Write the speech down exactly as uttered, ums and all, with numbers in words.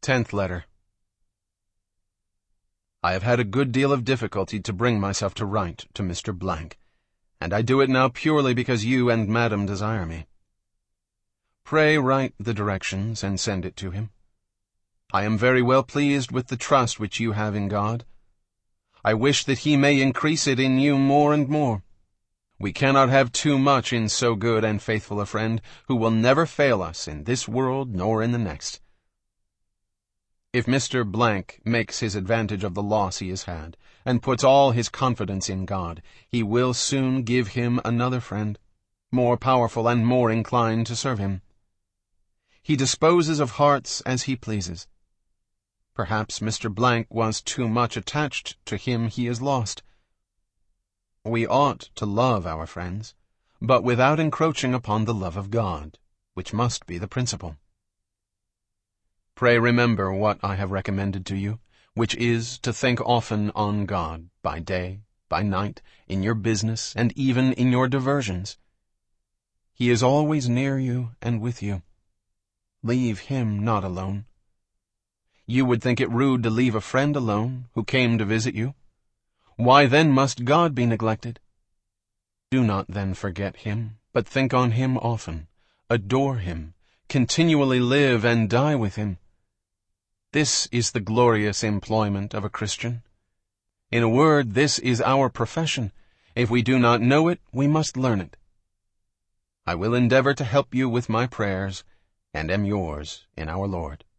Tenth letter. I have had a good deal of difficulty to bring myself to write to Mister Blank, and I do it now purely because you and Madam desire me. Pray write the directions and send it to him. I am very well pleased with the trust which you have in God. I wish that he may increase it in you more and more. We cannot have too much in so good and faithful a friend, who will never fail us in this world nor in the next. If Mister Blank makes his advantage of the loss he has had, and puts all his confidence in God, he will soon give him another friend, more powerful and more inclined to serve him. He disposes of hearts as he pleases. Perhaps Mister Blank was too much attached to him he has lost. We ought to love our friends, but without encroaching upon the love of God, which must be the principle. Pray remember what I have recommended to you, which is to think often on God, by day, by night, in your business, and even in your diversions. He is always near you and with you. Leave him not alone. You would think it rude to leave a friend alone, who came to visit you. Why then must God be neglected? Do not then forget him, but think on him often, adore him, continually live and die with him. This is the glorious employment of a Christian. In a word, this is our profession. If we do not know it, we must learn it. I will endeavor to help you with my prayers, and am yours in our Lord.